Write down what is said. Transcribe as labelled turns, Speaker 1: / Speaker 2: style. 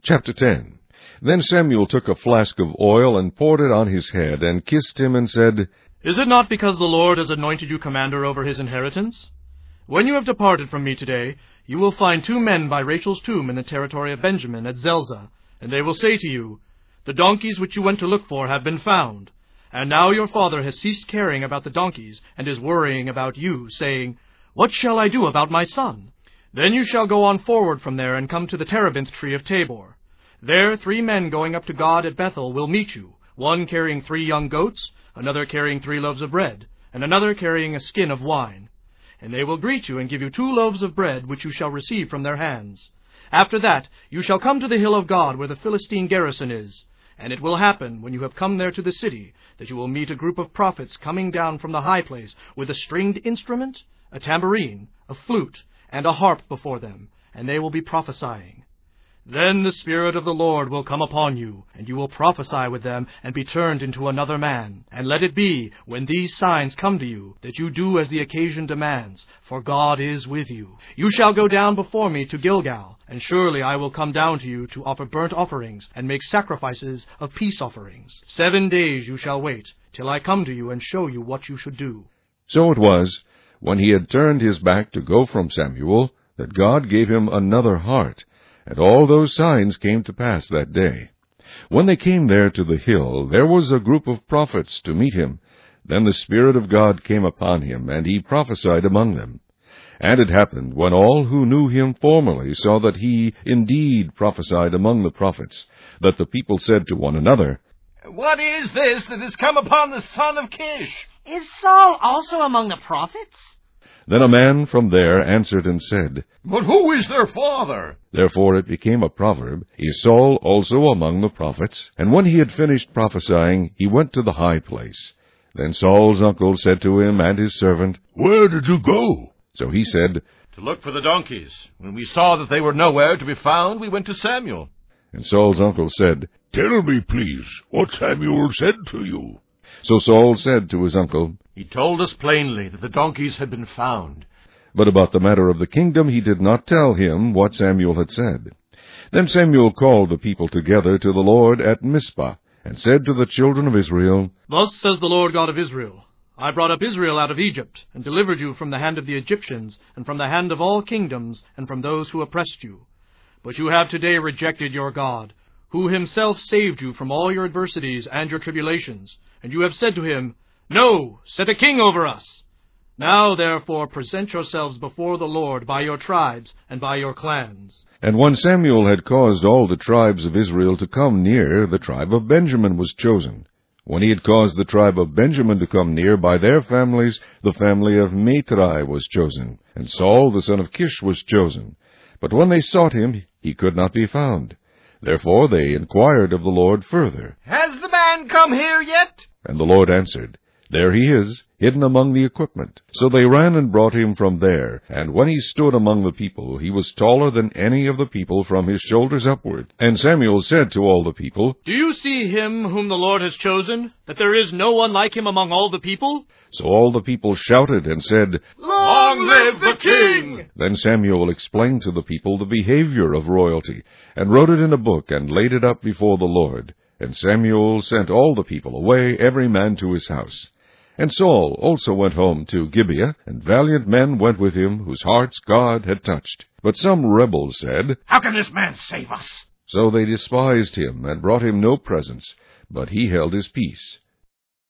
Speaker 1: Chapter 10. Then Samuel took a flask of oil and poured it on his head, and kissed him, and said,
Speaker 2: Is it not because the Lord has anointed you commander over his inheritance? When you have departed from me today, you will find 2 men by Rachel's tomb in the territory of Benjamin at Zelzah, and they will say to you, The donkeys which you went to look for have been found. And now your father has ceased caring about the donkeys, and is worrying about you, saying, What shall I do about my son? Then you shall go on forward from there, and come to the terebinth tree of Tabor. There 3 men going up to God at Bethel will meet you, one carrying 3 young goats, another carrying 3 loaves of bread, and another carrying a skin of wine. And they will greet you, and give you 2 loaves of bread, which you shall receive from their hands. After that you shall come to the hill of God, where the Philistine garrison is. And it will happen, when you have come there to the city, that you will meet a group of prophets coming down from the high place, with a stringed instrument, a tambourine, a flute, and a harp before them, and they will be prophesying. Then the Spirit of the Lord will come upon you, and you will prophesy with them, and be turned into another man. And let it be, when these signs come to you, that you do as the occasion demands, for God is with you. You shall go down before me to Gilgal, and surely I will come down to you to offer burnt offerings, and make sacrifices of peace offerings. 7 days you shall wait, till I come to you and show you what you should do.
Speaker 1: So it was, when he had turned his back to go from Samuel, that God gave him another heart. And all those signs came to pass that day. When they came there to the hill, there was a group of prophets to meet him. Then the Spirit of God came upon him, and he prophesied among them. And it happened, when all who knew him formerly saw that he indeed prophesied among the prophets, that the people said to one another,
Speaker 3: What is this that has come upon the son of Kish?
Speaker 4: Is Saul also among the prophets?
Speaker 1: Then a man from there answered and said,
Speaker 3: But who is their father?
Speaker 1: Therefore it became a proverb, Is Saul also among the prophets? And when he had finished prophesying, he went to the high place. Then Saul's uncle said to him and his servant,
Speaker 5: Where did you go?
Speaker 1: So he said,
Speaker 3: To look for the donkeys. When we saw that they were nowhere to be found, we went to Samuel.
Speaker 1: And Saul's uncle said,
Speaker 5: Tell me, please, what Samuel said to you.
Speaker 1: So Saul said to his uncle,
Speaker 3: He told us plainly that the donkeys had been found.
Speaker 1: But about the matter of the kingdom he did not tell him what Samuel had said. Then Samuel called the people together to the Lord at Mizpah, and said to the children of Israel,
Speaker 2: Thus says the Lord God of Israel, I brought up Israel out of Egypt, and delivered you from the hand of the Egyptians, and from the hand of all kingdoms, and from those who oppressed you. But you have today rejected your God, who himself saved you from all your adversities and your tribulations. And you have said to him, No, set a king over us. Now, therefore, present yourselves before the Lord by your tribes and by your clans.
Speaker 1: And when Samuel had caused all the tribes of Israel to come near, the tribe of Benjamin was chosen. When he had caused the tribe of Benjamin to come near by their families, the family of Matri was chosen, and Saul the son of Kish was chosen. But when they sought him, he could not be found. Therefore they inquired of the Lord further.
Speaker 3: Has the man come here yet?
Speaker 1: And the Lord answered, There he is, hidden among the equipment. So they ran and brought him from there. And when he stood among the people, he was taller than any of the people from his shoulders upward. And Samuel said to all the people,
Speaker 2: Do you see him whom the Lord has chosen, that there is no one like him among all the people?
Speaker 1: So all the people shouted and said,
Speaker 3: Long live the king!
Speaker 1: Then Samuel explained to the people the behavior of royalty, and wrote it in a book, and laid it up before the Lord. And Samuel sent all the people away, every man to his house. And Saul also went home to Gibeah, and valiant men went with him, whose hearts God had touched. But some rebels said,
Speaker 3: How can this man save us?
Speaker 1: So they despised him, and brought him no presents, but he held his peace.